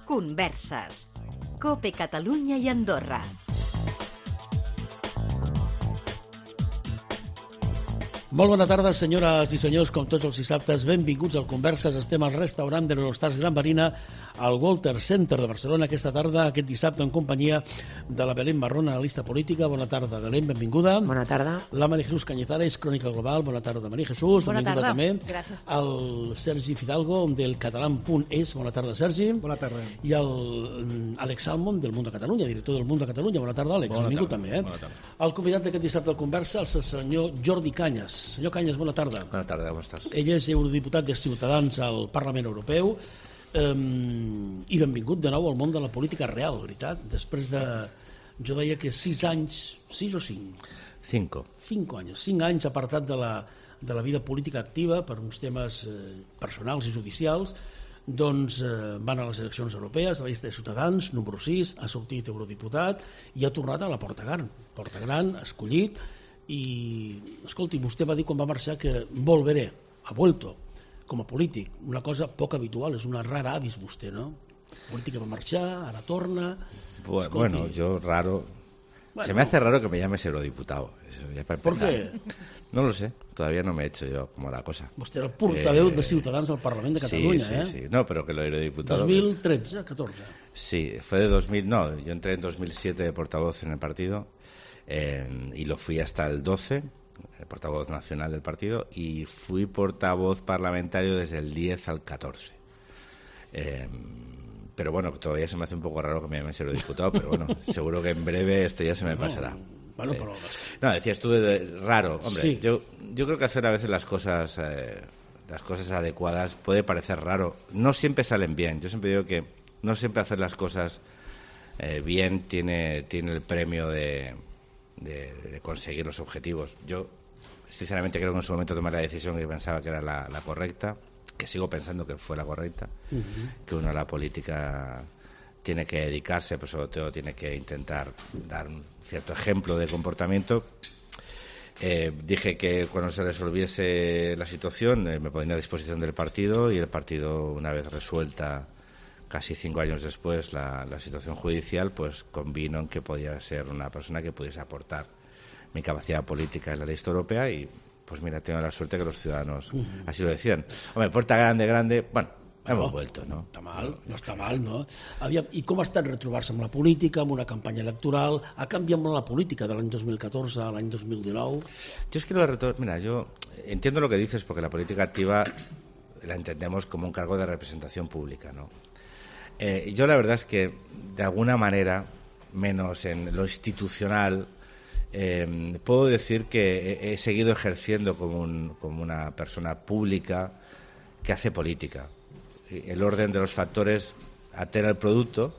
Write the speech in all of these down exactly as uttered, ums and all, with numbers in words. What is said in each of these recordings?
Converses. COPE Catalunya i Andorra. Molt bona tarda, senyores i senyors, com tots els dissabtes, benvinguts al Converses. Estem al restaurant de l'Eurostars Gran Marina, al Walter Center de Barcelona, aquesta tarda, aquest dissabte, en companyia de la Belén Marrón, analista política. Bona tarda, Belén, benvinguda. Bona tarda. La María Jesús Cañizares, Crònica Global. Bona tarda, María Jesús. Bona benvinguda tarda. també. Gràcies. El Sergi Fidalgo, del catalán punt es. Bona tarda, Sergi. Bona tarda. I el Àlex Salmon, del Mundo Catalunya, director del Mundo Catalunya. Bona tarda, Àlex. Bona benvingut tarda. també. Eh? Bona tarda. El convidat d'aquest dissabte al Conversa, el senyor Jordi Cañas. Senyor Cañas, bona tarda. Bona tarda, com estàs? Ell és eurodiputat de Ciutadans al Parlament Europeu eh, i benvingut de nou al món de la política real, veritat? Després de, jo deia que sis anys, sis o cinc? Cinco. Cinc anys, cinc anys apartat de la, de la vida política activa per uns temes eh, personals i judicials, doncs eh, van a les eleccions europees, a la llista de Ciutadans, número sis, ha sortit eurodiputat i ha tornat a la Porta Gran. Porta Gran, escollit, i, escolti, vostè va dir quan va marxar que volveré, ha vuelto, com a polític, una cosa poc habitual, és una rara avis vostè, ¿no? Política va marxar, ara torna... Bu- Escolti, Bueno, yo raro... Bueno. Se me hace raro que me llames eurodiputado. Eso ya para ¿Por empezar. qué? No lo sé, todavía no me he hecho yo como la cosa. Vostè era el portaveu Eh, de Ciutadans al Parlament de Catalunya, sí, eh? sí, sí. No, pero que lo eurodiputado... dos mil tretze, catorze. Sí, fue de dos mil... No, yo entré en dos mil siete de portavoz en el partido eh, y lo fui hasta el doce, el portavoz nacional del partido, y fui portavoz parlamentario desde el diez al catorce. Eh, pero bueno, todavía se me hace un poco raro que me llamen eurodiputado, pero bueno, seguro que en breve esto ya se me pasará. Bueno, Eh, pero... No, decías tú de, de raro, hombre, Sí. yo, yo creo que hacer a veces las cosas eh, las cosas adecuadas puede parecer raro. No siempre salen bien. Yo siempre digo que no siempre hacer las cosas eh, bien tiene, tiene el premio de, de, de conseguir los objetivos. Yo, sinceramente, creo que en su momento tomé la decisión que pensaba que era la, la correcta, que sigo pensando que fue la correcta, uh-huh. que uno a la política tiene que dedicarse, pero sobre todo tiene que intentar dar un cierto ejemplo de comportamiento. Eh, dije que cuando se resolviese la situación eh, me ponía a disposición del partido, y el partido, una vez resuelta casi cinco años después la, la situación judicial, pues convino en que podía ser una persona que pudiese aportar mi capacidad política en la lista europea, y pues mira, tengo la suerte que los ciudadanos uh-huh. así lo decían. Hombre, Puerta Grande, grande, bueno, hemos no, vuelto, ¿no? Està mal, no està mal, no? Aviam, i com ha estat retrobar-se amb la política, amb una campanya electoral? Ha canviat molt la política de l'any dos mil catorze a l'any dos mil dinou? Yo es que lo reto... Mira, yo entiendo lo que dices, porque la política activa la entendemos como un cargo de representación pública, ¿no? Eh, yo la verdad es que, de alguna manera, menos en lo institucional, eh, puedo decir que he, he seguido ejerciendo como, un, como una persona pública que hace política. El orden de los factores altera el producto,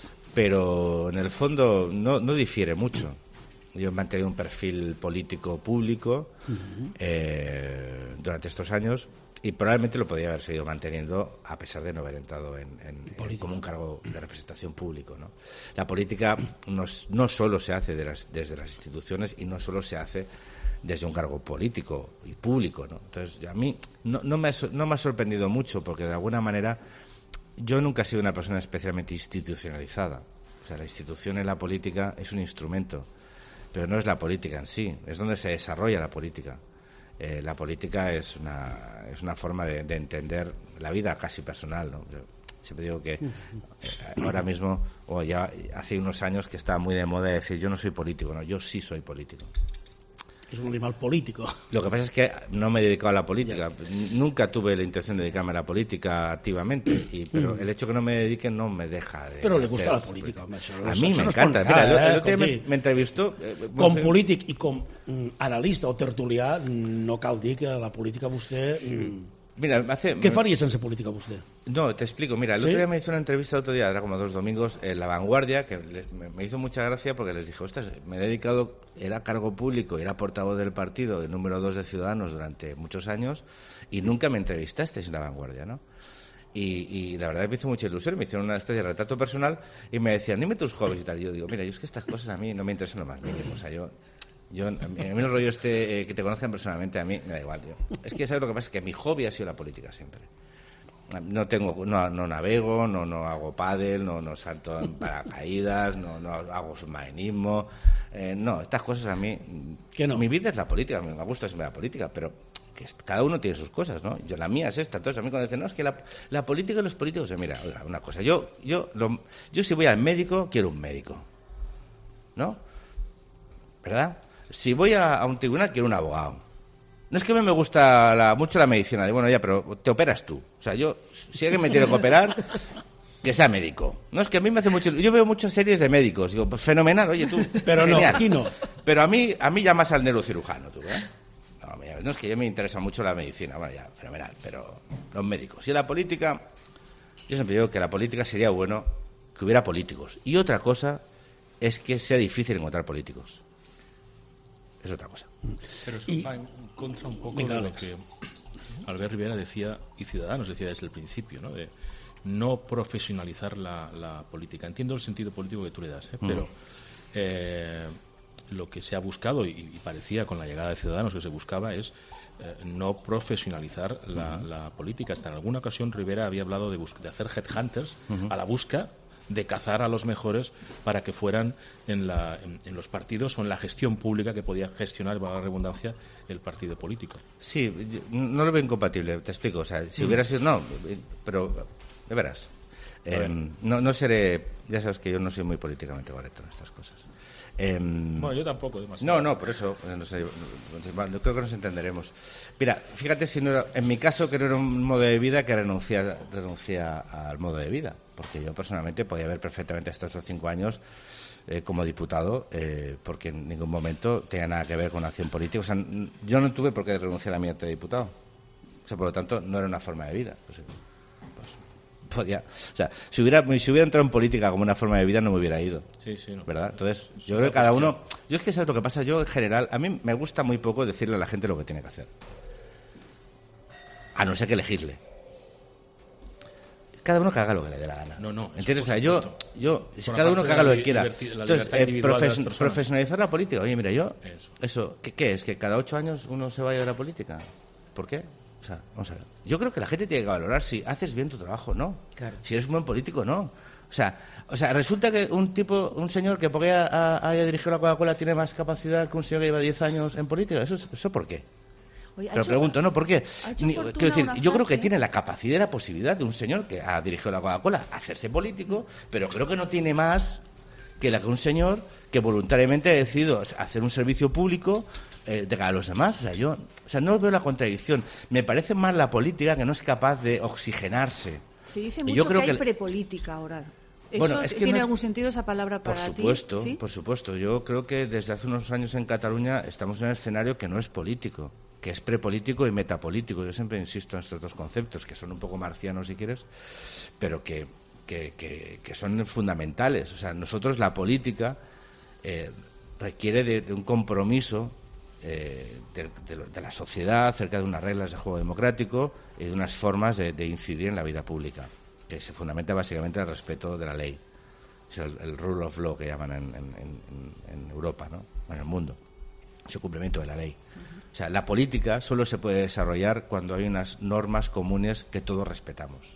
pero en el fondo no, no difiere mucho. Yo he mantenido un perfil político público uh-huh. eh, durante estos años, y probablemente lo podría haber seguido manteniendo a pesar de no haber entrado en, en, en como un cargo de representación público, ¿no? La política no, no solo se hace de las, desde las instituciones, y no solo se hace desde un cargo político y público, ¿no? Entonces, a mí no, no, me ha, no me ha sorprendido mucho, porque de alguna manera yo nunca he sido una persona especialmente institucionalizada. O sea, la institución en la política es un instrumento, pero no es la política en sí, es donde se desarrolla la política. Eh, la política es una, es una forma de, de entender la vida casi personal, ¿no? Yo siempre digo que eh, ahora mismo, o ya hace unos años que está muy de moda decir yo no soy político, no, yo sí soy político. És un animal político. Lo que pasa es que no me he dedicado a la política. Yeah. Nunca tuve la intención de dedicarme a la política activamente, y, pero mm. el hecho que no me dedique no me deja de... Pero le gusta la política. Home, això, a això, mí això me no encanta. Negar, Mira, eh? el otro día me, me entrevistó... Eh, com fer... polític i com mm, analista o tertulià, no cal dir que la política vostè... Mm, Mira, hace... ¿Qué faría sense política usted? No, te explico. Mira, el ¿Sí? otro día me hizo una entrevista, el otro día, era como dos domingos, en La Vanguardia, que les, me, me hizo mucha gracia porque les dije, ostras, me he dedicado, era cargo público, era portavoz del partido, el número dos de Ciudadanos durante muchos años, y nunca me entrevistasteis en La Vanguardia, ¿no? Y, y la verdad me hizo mucha ilusión, me hicieron una especie de retrato personal y me decían, dime tus hobbies y tal. Y yo digo, mira, yo es que estas cosas a mí no me interesan lo más mínimo, o sea, yo... Yo, a mí el rollo este, eh, que te conozcan personalmente, a mí me da igual. Yo. Es que, ¿sabes lo que pasa? Es que mi hobby ha sido la política siempre. no tengo, no, no navego, no, no hago pádel, no, no salto en paracaídas, no, no hago submarinismo, eh, no, estas cosas a mí, ¿Qué no? Mi vida es la política, me gusta siempre la política, pero que cada uno tiene sus cosas, ¿no? Yo la mía es esta, entonces a mí cuando dicen, no, es que la, la política y los políticos, eh, mira, oiga, una cosa, yo, yo, lo, yo si voy al médico, quiero un médico, ¿no? ¿Verdad? Si voy a, a un tribunal, quiero un abogado. No es que a mí me gusta la, mucho la medicina, de bueno, ya, pero te operas tú. O sea, yo, si alguien me tiene que operar, que sea médico. No es que a mí me hace mucho. Yo veo muchas series de médicos, digo, pues fenomenal, oye tú. Pero genial. no, aquí no. Pero a mí, a mí llamas al neurocirujano, tú, ¿eh? No, no es que yo me interesa mucho la medicina, bueno, ya, fenomenal, pero los médicos. Y la política, yo siempre digo que la política sería bueno que hubiera políticos. Y otra cosa es que sea difícil encontrar políticos. Es otra cosa. Pero eso Y- va en contra un poco Venga, de lo Alex. que Albert Rivera decía, y Ciudadanos decía desde el principio, ¿no? De no profesionalizar la, la política. Entiendo el sentido político que tú le das, ¿eh? Pero eh, lo que se ha buscado, y, y parecía con la llegada de Ciudadanos que se buscaba, es eh, no profesionalizar la, la política. Hasta en alguna ocasión Rivera había hablado de, bus- de hacer headhunters a la busca de cazar a los mejores para que fueran en, la, en, en los partidos o en la gestión pública que podía gestionar, valga la redundancia, el partido político. Sí, yo no lo veo incompatible, te explico. O sea, si hubiera sido. No, eh, pero. De veras. Eh, no, no seré. Ya sabes que yo no soy muy políticamente correcto en estas cosas. Eh, Bueno, yo tampoco, demasiado. No, no, por eso, eh, no sé, no- no- creo que nos entenderemos. Mira, fíjate si no era, en mi caso que no era un modo de vida que renuncia, renuncia al modo de vida, porque yo personalmente podía haber perfectamente estado estos cinco años eh, como diputado, eh, porque en ningún momento tenía nada que ver con acción política. O sea, n- yo no tuve por qué renunciar a mi arte de diputado. O sea, por lo tanto, no era una forma de vida. Pues, pues, podía, o sea, si hubiera, si hubiera entrado en política como una forma de vida, no me hubiera ido. Sí, sí, no. ¿Verdad? Entonces, Es yo una creo que cada cuestión. uno. Yo es que sabes lo que pasa. Yo, en general, a mí me gusta muy poco decirle a la gente lo que tiene que hacer. A no ser que elegirle. Cada uno que haga lo que le dé la gana. No, no, eso ¿Entiendes? O por sea, yo, supuesto. yo si Por cada uno aparte que haga de lo la que quiera. liberti- la Entonces, libertad eh, individual de las profes- personas. profesionalizar la política. Oye, mira, yo. Eso. Eso. ¿qué, ¿Qué es? ¿Que cada ocho años uno se vaya de la política? ¿Por qué? O sea, vamos a ver. Yo creo que la gente tiene que valorar si haces bien tu trabajo o no. Claro. Si eres un buen político o no. O sea, o sea, resulta que un tipo, un señor que porque haya, haya dirigido la Coca-Cola tiene más capacidad que un señor que lleva diez años en política. ¿Eso, es- eso por qué? Oye, ha Pero hecho- pregunto, ¿no? ¿Por qué? ha hecho Ni- Fortuna quiero decir, una yo creo que frase- tiene la capacidad y la posibilidad de un señor que ha dirigido la Coca-Cola a hacerse político, pero creo que no tiene más que la que un señor que voluntariamente ha decidido hacer un servicio público eh, de cara a los demás. O sea, yo, o sea, no veo la contradicción. Me parece más la política que no es capaz de oxigenarse. Se dice Y mucho yo creo que hay que- prepolítica ahora. ¿Eso Bueno, es que tiene no- algún sentido esa palabra Por para supuesto, ti? ¿Sí? por supuesto. Yo creo que desde hace unos años en Cataluña estamos en un escenario que no es político, que es prepolítico y metapolítico. Yo siempre insisto en estos dos conceptos, que son un poco marcianos si quieres, pero que, que, que- que son fundamentales. O sea, nosotros la política eh, requiere de, de un compromiso eh, de, de lo- de la sociedad acerca de unas reglas de juego democrático y de unas formas de, de incidir en la vida pública, que se fundamenta básicamente en el respeto de la ley. Es el, el rule of law que llaman en, en- en- en Europa, ¿no? En el mundo. Es el cumplimiento de la ley. O sea, la política solo se puede desarrollar cuando hay unas normas comunes que todos respetamos.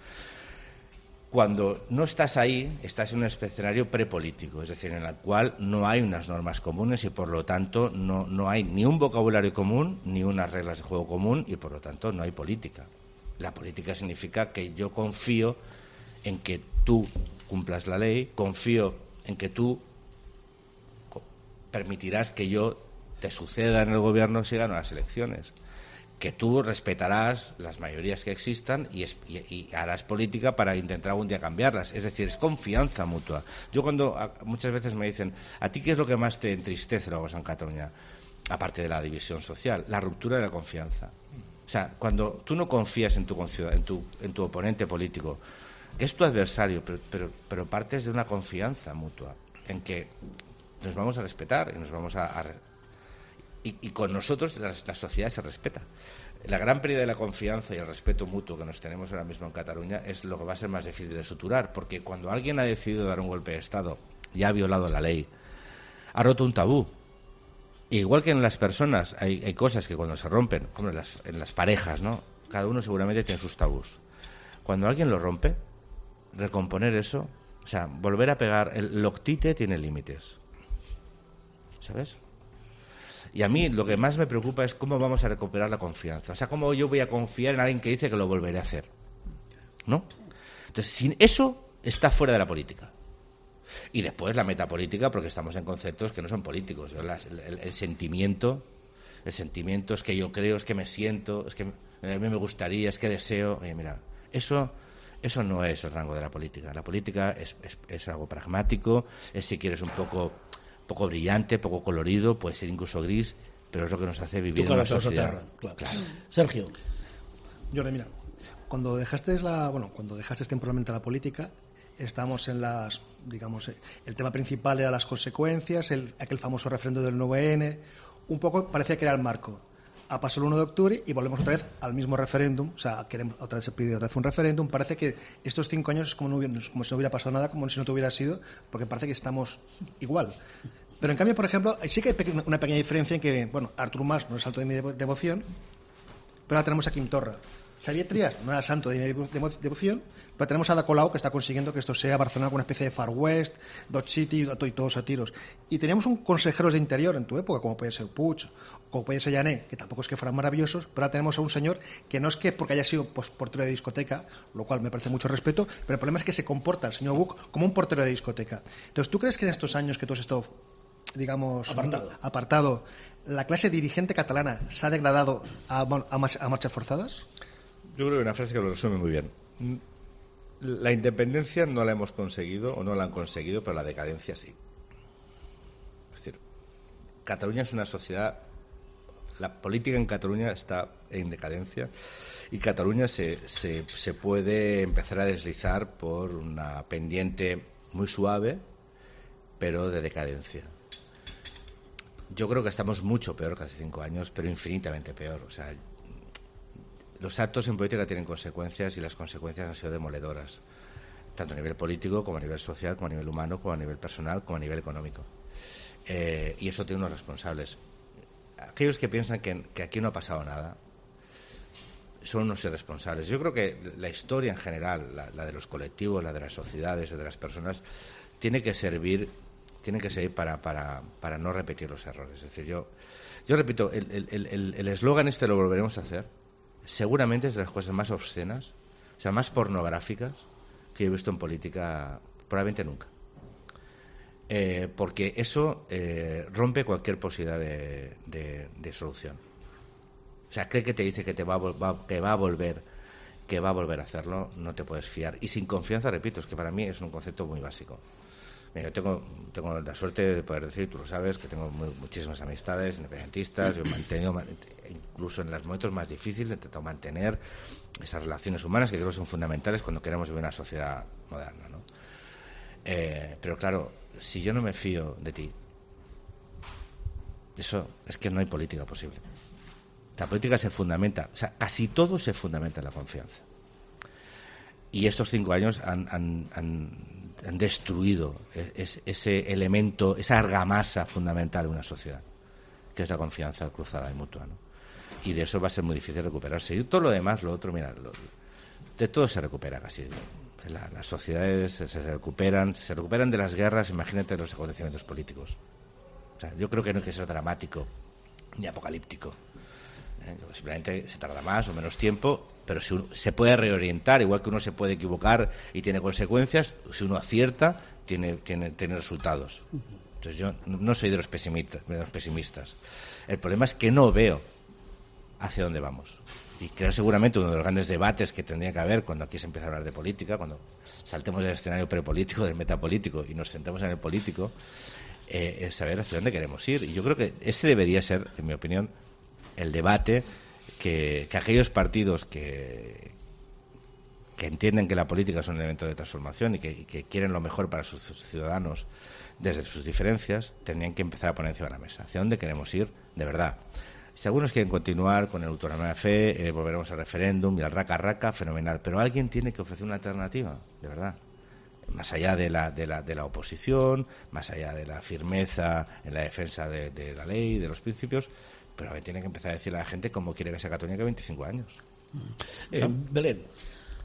Cuando no estás ahí, estás en un escenario prepolítico, es decir, en el cual no hay unas normas comunes y, por lo tanto, no, no hay ni un vocabulario común ni unas reglas de juego común y, por lo tanto, no hay política. La política significa que yo confío en que tú cumplas la ley, confío en que tú co- permitirás que yo te suceda en el gobierno si gano las elecciones, que tú respetarás las mayorías que existan y, es- y- y harás política para intentar algún día cambiarlas. Es decir, es confianza mutua. Yo cuando a- muchas veces me dicen, ¿a ti qué es lo que más te entristece luego en Cataluña? Aparte de la división social, la ruptura de la confianza. O sea, cuando tú no confías en tu, conciudad- en tu, en tu oponente político, que es tu adversario, pero, pero, pero partes de una confianza mutua, en que nos vamos a respetar y nos vamos a... a re- y, y con nosotros la, la sociedad se respeta. La gran pérdida de la confianza y el respeto mutuo que nos tenemos ahora mismo en Cataluña es lo que va a ser más difícil de suturar, porque cuando alguien ha decidido dar un golpe de Estado y ha violado la ley, ha roto un tabú. Igual que en las personas hay, hay cosas que cuando se rompen, como en las, en las parejas, ¿no? Cada uno seguramente tiene sus tabús. cuando alguien lo rompe, recomponer eso, o sea, volver a pegar, el loctite tiene límites, ¿sabes? Y a mí lo que más me preocupa es cómo vamos a recuperar la confianza. O sea, cómo yo voy a confiar en alguien que dice que lo volveré a hacer, ¿no? Entonces, sin eso está fuera de la política. Y después la metapolítica, porque estamos en conceptos que no son políticos. Yo, las, el, el, el sentimiento, el sentimiento es que yo creo, es que me siento, es que a mí me gustaría, es que deseo. Oye, mira, eso, eso no es el rango de la política. La política es, es, es algo pragmático, es, si quieres, un poco, poco brillante, poco colorido, puede ser incluso gris, pero es lo que nos hace vivir en una sociedad. Terra, claro. Claro. Sergio. Jordi, mira, cuando dejaste la, bueno, cuando dejaste temporalmente la política, estábamos en las, digamos, el tema principal era las consecuencias, el, aquel famoso referendo del nueve ene, un poco parecía que era el marco. Ha pasado el uno de octubre y volvemos otra vez al mismo referéndum, o sea, queremos otra vez se pide otra vez un referéndum. Parece que estos cinco años es como, no hubiera, como si no hubiera pasado nada, como si no te hubiera sido, porque parece que estamos igual. Pero en cambio, por ejemplo, sí que hay una pequeña diferencia en que, bueno, Artur Mas no es santo de mi devoción, pero ahora tenemos a Quim Torra. Xavier Trias no era santo de mi devoción, pero tenemos a Ada Colau, que está consiguiendo que esto sea Barcelona con una especie de Far West, Dodge City y todos a tiros. Y teníamos un consejeros de interior en tu época, como puede ser Puig, como puede ser Llané, que tampoco es que fueran maravillosos, pero ahora tenemos a un señor que no es que porque haya sido pues, portero de discoteca, lo cual me parece mucho respeto, pero el problema es que se comporta el señor Buch como un portero de discoteca. Entonces, ¿tú crees que en estos años que tú has estado, digamos, apartado, apartado la clase dirigente catalana se ha degradado a, a, a marchas forzadas? Yo creo que una frase que lo resume muy bien. La independencia no la hemos conseguido o no la han conseguido, pero la decadencia sí. Es decir, Cataluña es una sociedad, la política en Cataluña está en decadencia y Cataluña se, se, se puede empezar a deslizar por una pendiente muy suave, pero de decadencia. Yo creo que estamos mucho peor que hace cinco años, pero infinitamente peor. O sea, los actos en política tienen consecuencias y las consecuencias han sido demoledoras, tanto a nivel político como a nivel social, como a nivel humano, como a nivel personal, como a nivel económico. Eh, y eso tiene unos responsables. Aquellos que piensan que, que aquí no ha pasado nada son unos irresponsables. Yo creo que la historia en general, la, la de los colectivos, la de las sociedades, la de las personas, tiene que servir, tiene que servir para, para, para no repetir los errores. Es decir, yo, yo repito, el eslogan este lo volveremos a hacer. Seguramente es de las cosas más obscenas, o sea, más pornográficas que he visto en política, probablemente nunca. Eh, porque eso eh, rompe cualquier posibilidad de, de, de solución. O sea, cree que te dice que te va a, va, que va a volver, que va a volver a hacerlo, no te puedes fiar. Y sin confianza, repito, es que para mí es un concepto muy básico. Mira, yo tengo, tengo la suerte de poder decir, tú lo sabes, que tengo muy, muchísimas amistades independentistas, yo he mantenido, incluso en los momentos más difíciles, he intentado mantener esas relaciones humanas que creo que son fundamentales cuando queremos vivir una sociedad moderna, ¿no? Eh, pero claro, si yo no me fío de ti, eso es que no hay política posible. La política se fundamenta, o sea, casi todo se fundamenta en la confianza. Y estos cinco años han, han, han, han destruido es, ese elemento, esa argamasa fundamental de una sociedad, que es la confianza cruzada y mutua, ¿no? Y de eso va a ser muy difícil recuperarse. Y todo lo demás, lo otro, mira, lo, de todo se recupera casi. La, las sociedades se, se recuperan, se recuperan de las guerras, imagínate los acontecimientos políticos. O sea, yo creo que no hay que ser dramático ni apocalíptico. ¿Eh? Simplemente se tarda más o menos tiempo, pero si uno, se puede reorientar, igual que uno se puede equivocar y tiene consecuencias, si uno acierta, tiene, tiene, tiene resultados. Entonces yo no soy de los pesimistas, de los pesimistas. El problema es que no veo hacia dónde vamos. Y creo seguramente uno de los grandes debates que tendría que haber cuando aquí se empieza a hablar de política, cuando saltemos del escenario prepolítico, del metapolítico y nos sentemos en el político, eh, es saber hacia dónde queremos ir. Y yo creo que ese debería ser, en mi opinión, el debate que, que aquellos partidos que, que entienden que la política es un elemento de transformación y que, y que quieren lo mejor para sus ciudadanos desde sus diferencias, tendrían que empezar a poner encima de la mesa. ¿Hacia dónde queremos ir? De verdad. Si algunos quieren continuar con el autonomía de fe, eh, volveremos al referéndum y al raca-raca, fenomenal. Pero alguien tiene que ofrecer una alternativa, de verdad. Más allá de la, de la, de la oposición, más allá de la firmeza en la defensa de, de la ley, de los principios, pero tiene que empezar a decirle a la gente cómo quiere que sea Cataluña que veinticinco años. Eh, Belén.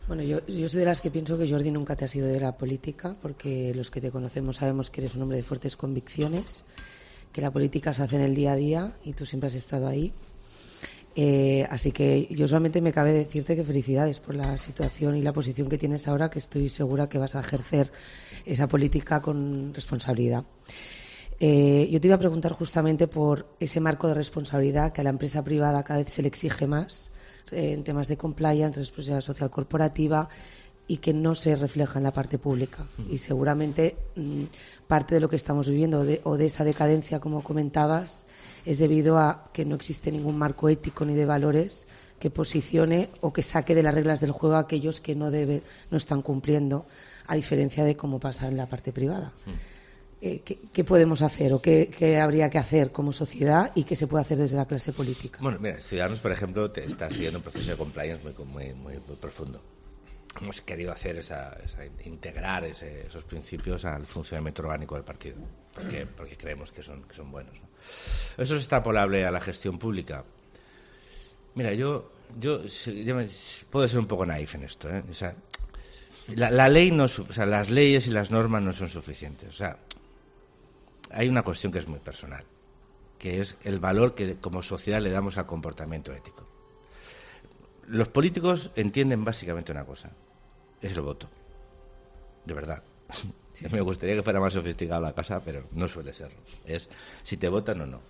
Bueno, yo, yo soy de las que pienso que Jordi nunca te ha sido de la política, porque los que te conocemos sabemos que eres un hombre de fuertes convicciones, que la política se hace en el día a día y tú siempre has estado ahí. Eh, así que yo solamente me cabe decirte que felicidades por la situación y la posición que tienes ahora, que estoy segura que vas a ejercer esa política con responsabilidad. Eh, yo te iba a preguntar justamente por ese marco de responsabilidad que a la empresa privada cada vez se le exige más, eh, en temas de compliance, responsabilidad social corporativa, y que no se refleja en la parte pública. Y seguramente mmm, parte de lo que estamos viviendo de, o de esa decadencia, como comentabas, es debido a que no existe ningún marco ético ni de valores que posicione o que saque de las reglas del juego a aquellos que no debe, no están cumpliendo, a diferencia de cómo pasa en la parte privada. Sí. Eh, ¿qué, ¿Qué podemos hacer o qué, qué habría que hacer como sociedad y qué se puede hacer desde la clase política? Bueno, mira, Ciudadanos, por ejemplo, te está siguiendo un proceso de compliance muy, muy, muy, muy profundo. Hemos querido hacer esa, esa integrar ese, esos principios al funcionamiento orgánico del partido, porque, porque creemos que son, que son buenos, ¿no? Eso es extrapolable a la gestión pública. Mira, yo, yo, yo me, puedo ser un poco naif en esto, ¿eh? O sea, la, la ley no, o sea, las leyes y las normas no son suficientes. O sea, hay una cuestión que es muy personal, que es el valor que como sociedad le damos al comportamiento ético. Los políticos entienden básicamente una cosa, es el voto, de verdad. Sí. Me gustaría que fuera más sofisticada la cosa, pero no suele serlo. Es si te votan o no.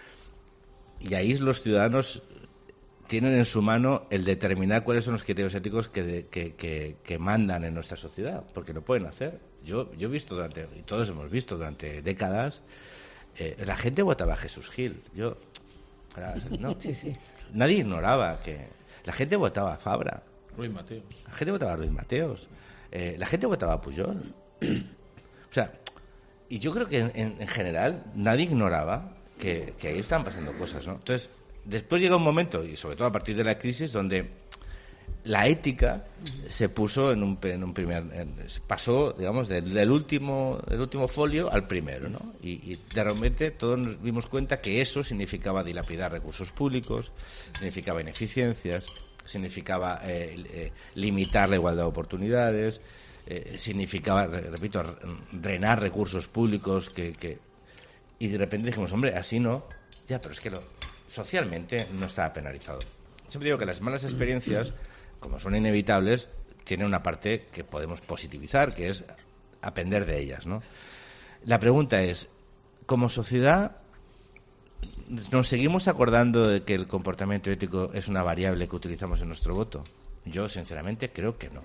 Y ahí los ciudadanos tienen en su mano el determinar cuáles son los criterios éticos que, que, que, que mandan en nuestra sociedad, porque lo pueden hacer. Yo, yo he visto durante, y todos hemos visto durante décadas, eh, la gente votaba a Jesús Gil. Yo, no, sí, sí. Nadie ignoraba que la gente votaba a Fabra. Ruiz Mateos. La gente votaba a Ruiz Mateos. Eh, la gente votaba a Pujol. O sea, y yo creo que en, en general nadie ignoraba que, que ahí estaban pasando cosas, ¿no? Entonces, después llega un momento, y sobre todo a partir de la crisis, donde la ética se puso en un, en un primer... En, pasó, digamos, del, del, último, del último folio al primero, ¿no? Y, y de repente todos nos dimos cuenta que eso significaba dilapidar recursos públicos, significaba ineficiencias, significaba eh, eh, limitar la igualdad de oportunidades, eh, significaba, repito, drenar recursos públicos que, que... Y de repente dijimos, hombre, así no. Ya, pero es que lo, socialmente no estaba penalizado. Siempre digo que las malas experiencias, como son inevitables, tienen una parte que podemos positivizar, que es aprender de ellas, ¿no? La pregunta es, como sociedad, ¿nos seguimos acordando de que el comportamiento ético es una variable que utilizamos en nuestro voto? Yo, sinceramente, creo que no.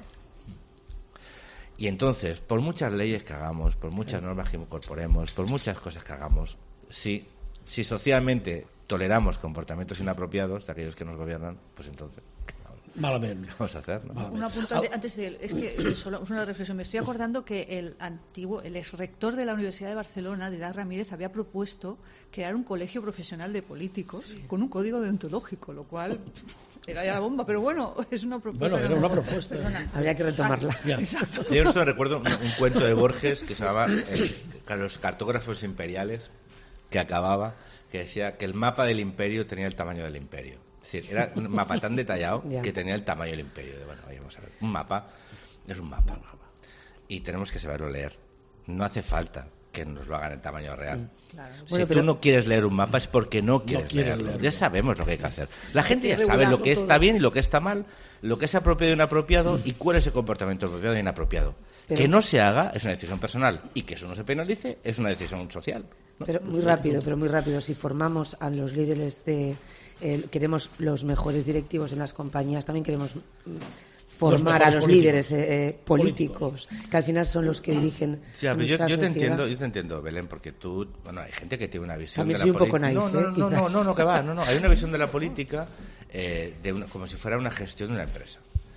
Y entonces, por muchas leyes que hagamos, por muchas normas que incorporemos, por muchas cosas que hagamos, si, si socialmente toleramos comportamientos inapropiados de aquellos que nos gobiernan, pues entonces... Malamente. Vamos a hacer, ¿no? Un apunte ante- antes de él. Es que solo es una reflexión. Me estoy acordando que el antiguo, el ex rector de la Universidad de Barcelona, Dídac Ramírez, había propuesto crear un colegio profesional de políticos sí. con un código deontológico, lo cual era ya la bomba. Pero bueno, es una propuesta. Bueno, era una propuesta. Perdona. Habría que retomarla. Ah, exacto. Yo esto recuerdo un, un cuento de Borges que se llamaba eh, Los cartógrafos imperiales, que acababa, que decía que el mapa del imperio tenía el tamaño del imperio. Es decir, era un mapa tan detallado yeah. que tenía el tamaño del imperio. De, bueno, vamos a ver, un mapa es un mapa. Y tenemos que saberlo leer. No hace falta que nos lo hagan en tamaño real. Claro. Si bueno, tú pero... no quieres leer un mapa es porque no quieres, no quieres leerlo. leerlo. Ya sabemos lo que hay que hacer. La gente ya sabe lo que está bien y lo que está mal, lo que es apropiado y inapropiado y cuál es el comportamiento apropiado e inapropiado. Pero... Que no se haga es una decisión personal y que eso no se penalice es una decisión social. ¿No? Pero muy rápido, pero muy rápido. Si formamos a los líderes de... Eh, queremos los mejores directivos en las compañías, también queremos formar los a los políticos. líderes eh, eh, políticos, políticos, que al final son los que dirigen sí, nuestra yo, yo te sociedad. entiendo, yo te entiendo, Belén, porque tú, bueno, hay gente que tiene una visión también de la política. No, no, eh, no, no, no, no, que va, no, no, hay una visión de la política eh, de una, como si fuera una gestión de una empresa.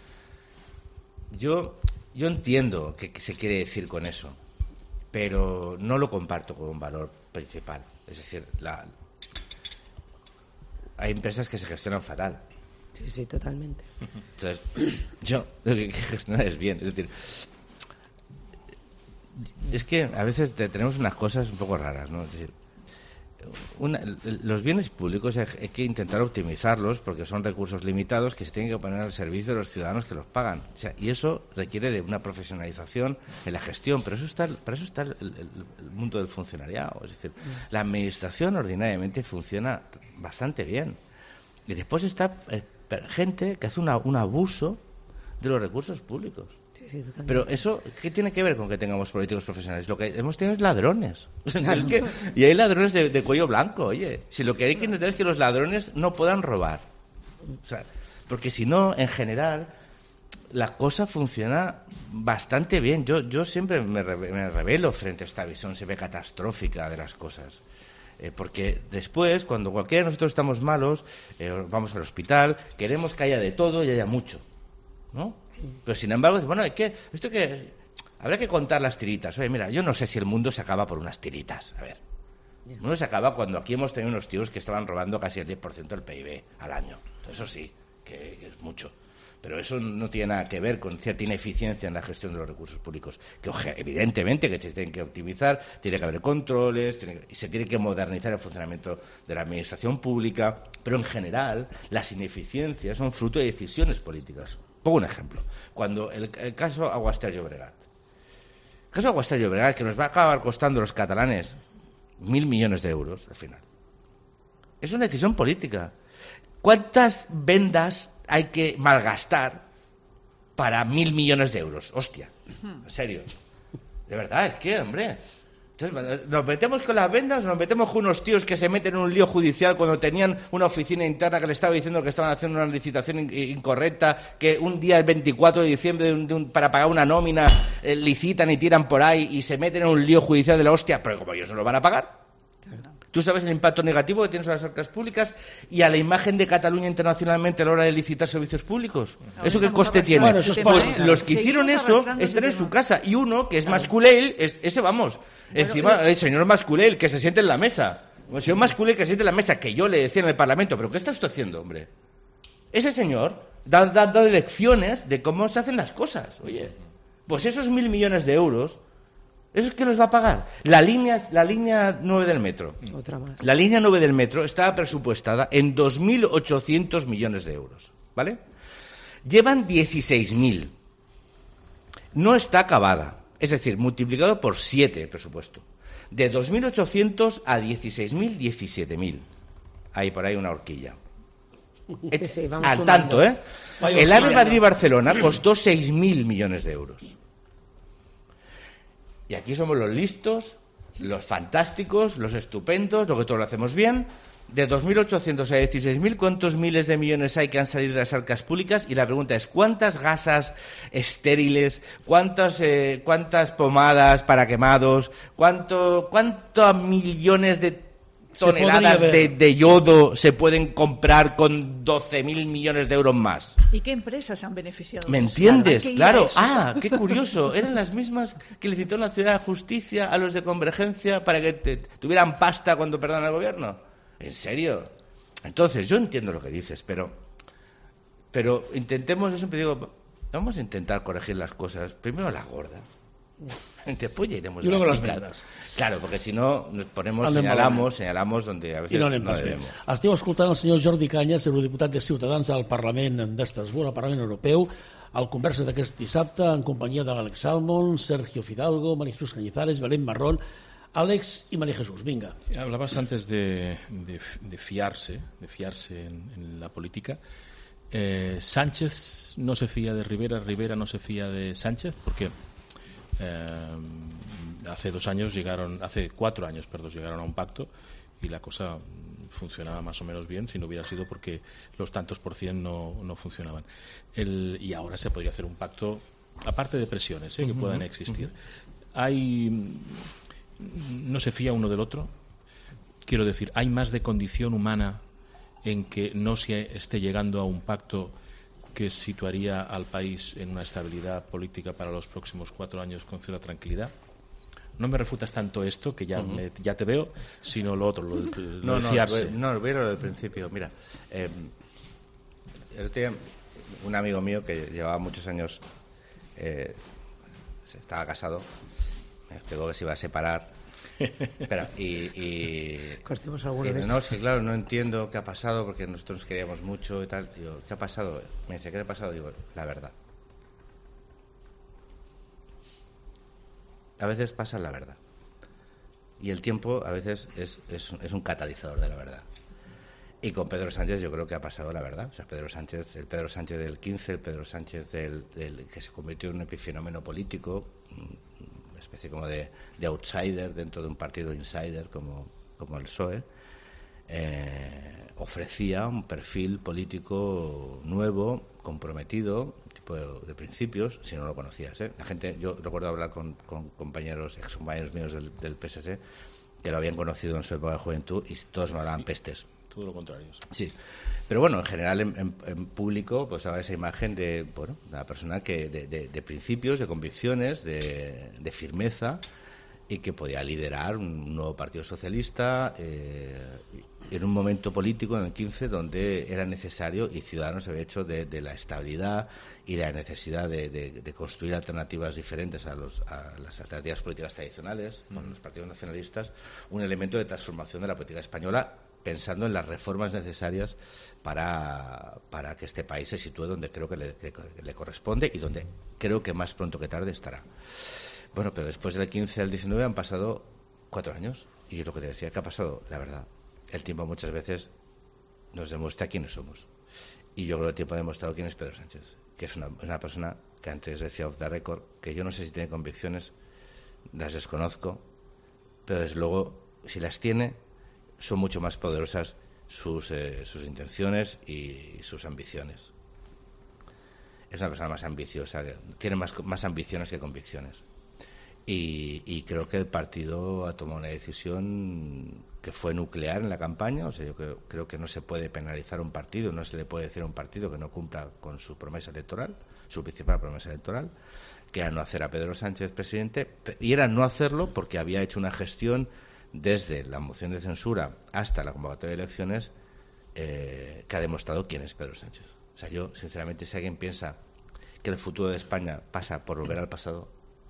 Yo, yo entiendo qué se quiere decir con eso, pero no lo comparto como un valor principal. Es decir, la hay empresas que se gestionan fatal. Sí, sí, totalmente. Entonces, yo lo que hay que gestionar es bien. Es decir, es que a veces te, tenemos unas cosas un poco raras, ¿no? Es decir, una, los bienes públicos hay, hay que intentar optimizarlos porque son recursos limitados que se tienen que poner al servicio de los ciudadanos que los pagan. O sea, y eso requiere de una profesionalización en la gestión, pero eso está, para eso está el, el, el mundo del funcionariado. Es decir, la administración ordinariamente funciona bastante bien. Y después está eh, gente que hace una, un abuso de los recursos públicos. Sí, sí, totalmente. Pero eso, ¿qué tiene que ver con que tengamos políticos profesionales? Lo que hemos tenido es ladrones. Claro. que, y hay ladrones de, de cuello blanco, oye. Si lo que hay que entender es que los ladrones no puedan robar. O sea, porque si no, en general, la cosa funciona bastante bien. Yo, yo siempre me, re, me revelo frente a esta visión se ve catastrófica de las cosas. Eh, porque después, cuando cualquiera de nosotros estamos malos, eh, vamos al hospital, queremos que haya de todo y haya mucho, ¿no? Pero sin embargo, bueno, hay que, esto que habrá que contar las tiritas. Oye, mira, yo no sé si el mundo se acaba por unas tiritas. A ver, el mundo se acaba cuando aquí hemos tenido unos tíos que estaban robando casi el diez por ciento del P I B al año. Eso sí, que, que es mucho. Pero eso no tiene nada que ver con cierta ineficiencia en la gestión de los recursos públicos, que evidentemente que se tienen que optimizar, tiene que haber controles, tiene que, y se tiene que modernizar el funcionamiento de la administración pública, pero en general las ineficiencias son fruto de decisiones políticas. Pongo un ejemplo. Cuando el, el caso Aguas Ter Llobregat. El caso Aguas Ter Llobregat, que nos va a acabar costando a los catalanes mil millones de euros al final. Es una decisión política. ¿Cuántas vendas hay que malgastar para mil millones de euros? Hostia, en serio. De verdad, es que, hombre... Entonces, ¿nos metemos con las vendas o nos metemos con unos tíos que se meten en un lío judicial cuando tenían una oficina interna que le estaba diciendo que estaban haciendo una licitación in- incorrecta, que un día, el veinticuatro de diciembre, de un, de un, para pagar una nómina, eh, licitan y tiran por ahí y se meten en un lío judicial de la hostia, pero como ellos no lo van a pagar? Tú sabes el impacto negativo que tiene sobre las arcas públicas y a la imagen de Cataluña internacionalmente a la hora de licitar servicios públicos. Ahora ¿Eso qué estamos coste tiene? Bueno, eso es Pues posible. los que hicieron Seguimos eso arrastrando están ese en su tema. casa y uno, que es Masculell, es, ese vamos. Encima, el señor Masculell, que se siente en la mesa. El señor Masculell, que se siente en la mesa, que yo le decía en el Parlamento, ¿pero qué está usted haciendo, hombre? Ese señor da, da, da lecciones de cómo se hacen las cosas. Oye, pues esos mil millones de euros, ¿eso es que los va a pagar? La línea, la línea nueve del metro. Otra más. La línea nueve del metro estaba presupuestada en dos mil ochocientos millones de euros, ¿vale? Llevan dieciséis mil. No está acabada. Es decir, multiplicado por siete el presupuesto. De dos mil ochocientos a dieciséis mil, diecisiete mil. Hay por ahí una horquilla. Sí, sí, vamos Al sumando. tanto, ¿eh? Vaya El AVE horquilla, Madrid-Barcelona costó seis mil millones de euros. Y aquí somos los listos, los fantásticos, los estupendos, lo que todos lo hacemos bien. De dos mil ochocientos a dieciséis mil, ¿cuántos miles de millones hay que han salido de las arcas públicas? Y la pregunta es, ¿cuántas gasas estériles, cuántas, eh, cuántas pomadas para quemados, cuánto, cuántos millones de toneladas de, de yodo se pueden comprar con doce mil millones de euros más? ¿Y qué empresas se han beneficiado? ¿Me de eso? entiendes? Hay que ir a Claro. eso. Ah, qué curioso. Eran las mismas que licitó la Ciudad de Justicia a los de Convergencia para que te, tuvieran pasta cuando perdan el gobierno. ¿En serio? Entonces, yo entiendo lo que dices, pero pero intentemos, yo siempre digo, vamos a intentar corregir las cosas. Primero las gordas. Después ya iremos Y luego a las chicas. verdes. Claro, porque si no nos ponemos, Anem señalamos, malament. señalamos donde a veces I no anem no pas bé. debemos. Esteu escoltant el senyor Jordi Cañas, eurodiputat de Ciutadans al Parlament d'Estrasburg, al Parlament Europeu, al Conversa d'aquest dissabte, en companyia de l'Àlex Salmon, Sergio Fidalgo, María Jesús Cañizares, Belén Marrón, Àlex y María Jesús. Venga. Hablabas antes de, de, de fiarse, de fiarse en, en la política. Eh, Sánchez no se fía de Rivera, Rivera no se fía de Sánchez, porque eh, hace dos años llegaron, hace cuatro años, perdón, llegaron a un pacto y la cosa funcionaba más o menos bien si no hubiera sido porque los tantos por cien no, no funcionaban. El, y ahora se podría hacer un pacto, aparte de presiones ¿eh? que puedan existir. Hay... no se fía uno del otro. Quiero decir, hay más de condición humana en que no se esté llegando a un pacto que situaría al país en una estabilidad política para los próximos cuatro años con cierta tranquilidad. No me refutas tanto esto, que ya, uh-huh. me, ya te veo, sino lo otro, lo, lo no, de fiarse. No, no, voy a lo del principio. Mira, eh, el otro día, un amigo mío que llevaba muchos años, eh, estaba casado, me explicó que se iba a separar Espera, y... y Cortemos alguno y, de no, estos. es que claro, no entiendo qué ha pasado, porque nosotros nos queríamos mucho y tal. Digo, ¿qué ha pasado? Me dice, ¿qué ha pasado? Digo, la verdad. A veces pasa la verdad. Y el tiempo a veces es, es, es un catalizador de la verdad. Y con Pedro Sánchez yo creo que ha pasado la verdad. O sea, Pedro Sánchez, el Pedro Sánchez del quince, el Pedro Sánchez del, del que se convirtió en un epifenómeno político, una especie como de, de outsider dentro de un partido insider como, como el P S O E, eh, ofrecía un perfil político nuevo, comprometido, tipo de, de principios, si no lo conocías. ¿eh? La gente, yo recuerdo hablar con, con compañeros, ex compañeros míos del, del P S C, que lo habían conocido en su época de juventud y todos me hablaban pestes. Todo lo contrario. Sí, pero bueno, en general en, en, en público pues daba esa imagen de, bueno, de una persona que de, de, de principios, de convicciones, de, de firmeza y que podía liderar un nuevo partido socialista eh, en un momento político en el quince donde era necesario y Ciudadanos se había hecho de, de la estabilidad y de la necesidad de, de, de construir alternativas diferentes a, los, a las alternativas políticas tradicionales con los partidos nacionalistas, un elemento de transformación de la política española, pensando en las reformas necesarias para, para que este país se sitúe donde creo que le, que le corresponde y donde creo que más pronto que tarde estará. Bueno, pero después del quince al diecinueve han pasado cuatro años y lo que te decía, ¿qué ha pasado? La verdad, el tiempo muchas veces nos demuestra quiénes somos. Y yo creo que el tiempo ha demostrado quién es Pedro Sánchez, que es una, una persona que antes decía off the record, que yo no sé si tiene convicciones, las desconozco, pero desde luego, si las tiene, son mucho más poderosas sus, eh, sus intenciones y sus ambiciones. Es una persona más ambiciosa, tiene más, más ambiciones que convicciones. Y, y creo que el partido ha tomado una decisión que fue nuclear en la campaña. O sea, yo creo, creo que no se puede penalizar un partido, no se le puede decir a un partido que no cumpla con su promesa electoral, su principal promesa electoral, que era no hacer a Pedro Sánchez presidente, y era no hacerlo porque había hecho una gestión desde la moción de censura hasta la convocatoria de elecciones eh, que ha demostrado quién es Pedro Sánchez. O sea, yo, sinceramente, si alguien piensa que el futuro de España pasa por volver al pasado,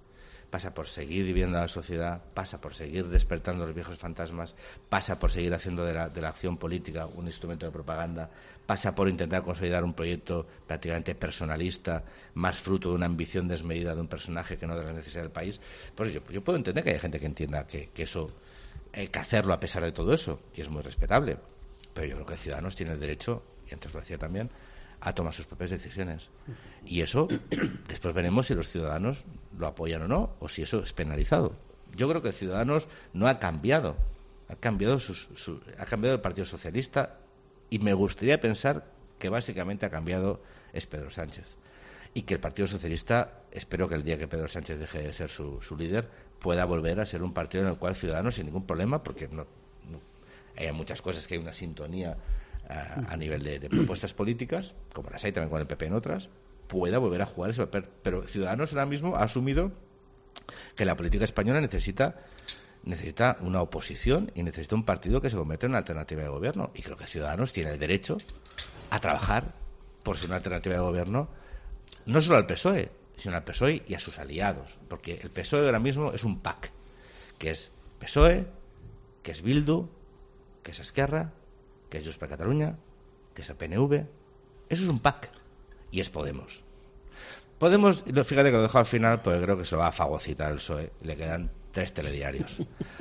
pasa por seguir dividiendo a la sociedad, pasa por seguir despertando los viejos fantasmas, pasa por seguir haciendo de la, de la acción política un instrumento de propaganda, pasa por intentar consolidar un proyecto prácticamente personalista, más fruto de una ambición desmedida de un personaje que no de la necesidad del país, pues yo, yo puedo entender que haya gente que entienda que, que eso hay que hacerlo a pesar de todo eso, y es muy respetable, pero yo creo que Ciudadanos tiene el derecho, y antes lo decía también, a tomar sus propias decisiones. Y eso, después veremos si los ciudadanos lo apoyan o no, o si eso es penalizado. Yo creo que Ciudadanos no ha cambiado, ha cambiado, sus, su, ha cambiado el Partido Socialista, y me gustaría pensar que básicamente ha cambiado es Pedro Sánchez. Y que el Partido Socialista, espero que el día que Pedro Sánchez deje de ser su, su líder, pueda volver a ser un partido en el cual Ciudadanos, sin ningún problema, porque no, no hay muchas cosas que hay una sintonía a, a nivel de, de propuestas políticas, como las hay también con el P P en otras, pueda volver a jugar ese papel. Pero Ciudadanos ahora mismo ha asumido que la política española necesita necesita una oposición y necesita un partido que se convierta en una alternativa de gobierno. Y creo que Ciudadanos tiene el derecho a trabajar por ser una alternativa de gobierno, no solo al P S O E, sino al P S O E y a sus aliados. Porque el P S O E ahora mismo es un pack, que es P S O E, que es Bildu, que es Esquerra, que es Junts per Catalunya, que es el P N V. Eso es un pack. Y es Podemos. Podemos, fíjate que lo dejo al final, porque creo que se lo va a fagocitar el P S O E. Le quedan tres telediarios.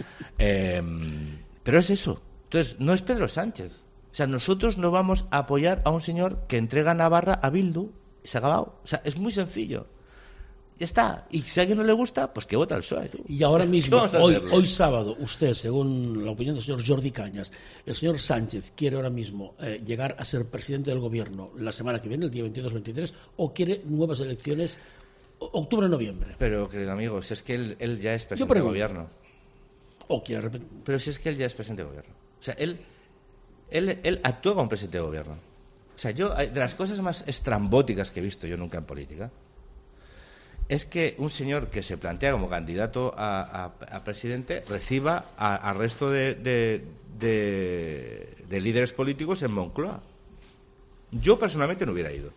eh, pero es eso. Entonces, no es Pedro Sánchez. O sea, nosotros no vamos a apoyar a un señor que entrega Navarra a Bildu y se ha acabado. O sea, es muy sencillo. Ya está. Y si a alguien no le gusta, pues que vota el P S O E. Tú. Y ahora mismo, hoy, hoy sábado, usted, según la opinión del señor Jordi Cañas, el señor Sánchez quiere ahora mismo eh, llegar a ser presidente del gobierno la semana que viene, el día veintidós veintitrés, o quiere nuevas elecciones octubre-noviembre. Pero, querido amigo, si es que él, él ya es presidente del gobierno. O quiere repetir. Pero si es que él ya es presidente del gobierno. O sea, él, él, él actúa como presidente del gobierno. O sea, yo, de las cosas más estrambóticas que he visto yo nunca en política, es que un señor que se plantea como candidato a, a, a presidente reciba al resto de, de, de, de líderes políticos en Moncloa. Yo personalmente no hubiera ido.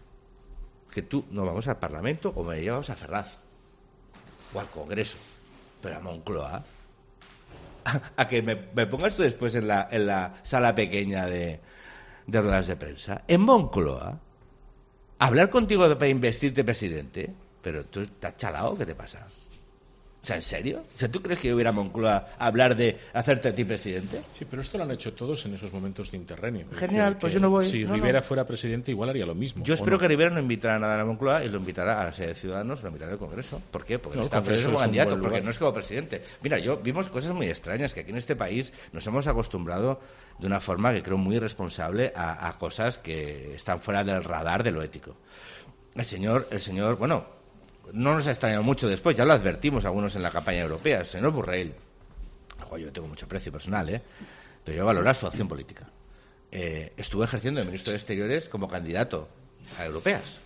Que tú nos vamos al Parlamento o me llevamos a Ferraz o al Congreso. Pero a Moncloa, a, a que me, me pongas tú después en la, en la sala pequeña de, de ruedas de prensa, en Moncloa, hablar contigo para investirte presidente, pero tú estás chalado, ¿qué te pasa? O sea, ¿en serio? O sea, ¿tú crees que yo hubiera a Moncloa a hablar de hacerte a ti presidente? Sí, pero esto lo han hecho todos en esos momentos de interregno. Genial, decir, pues yo no voy. Si no, Rivera no. fuera presidente, igual haría lo mismo. Yo espero no? que Rivera no invitara nada a la Moncloa y lo invitará a la sede de Ciudadanos, lo invitará al Congreso. ¿Por qué? Porque No, está Congreso como es un candidato, buen porque lugar. no es como presidente. Mira, yo vimos cosas muy extrañas, que aquí en este país nos hemos acostumbrado de una forma que creo muy irresponsable a, a cosas que están fuera del radar de lo ético. El señor, el señor, bueno... No nos ha extrañado mucho después, ya lo advertimos algunos en la campaña europea. El señor Borrell, yo tengo mucho aprecio personal, ¿eh? Pero yo valoro su acción política. Eh, estuvo ejerciendo de ministro de Exteriores como candidato a europeas.